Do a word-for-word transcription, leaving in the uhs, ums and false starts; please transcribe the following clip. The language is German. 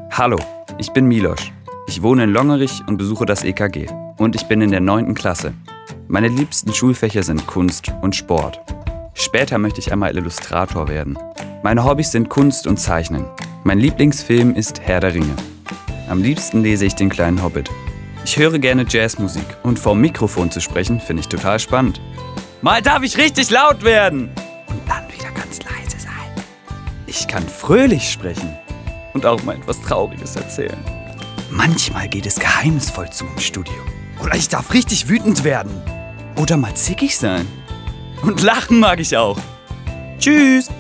Hallo, ich bin Miloš. Ich wohne in Longerich und besuche das E K G. Und ich bin in der neunten Klasse. Meine liebsten Schulfächer sind Kunst und Sport. Später möchte ich einmal Illustrator werden. Meine Hobbys sind Kunst und Zeichnen. Mein Lieblingsfilm ist Herr der Ringe. Am liebsten lese ich den kleinen Hobbit. Ich höre gerne Jazzmusik und vor dem Mikrofon zu sprechen finde ich total spannend. Mal darf ich richtig laut werden und dann wieder ganz leise sein. Ich kann fröhlich sprechen und auch mal etwas Trauriges erzählen. Manchmal geht es geheimnisvoll zu im Studio. Oder ich darf richtig wütend werden. Oder mal zickig sein. Und lachen mag ich auch. Tschüss!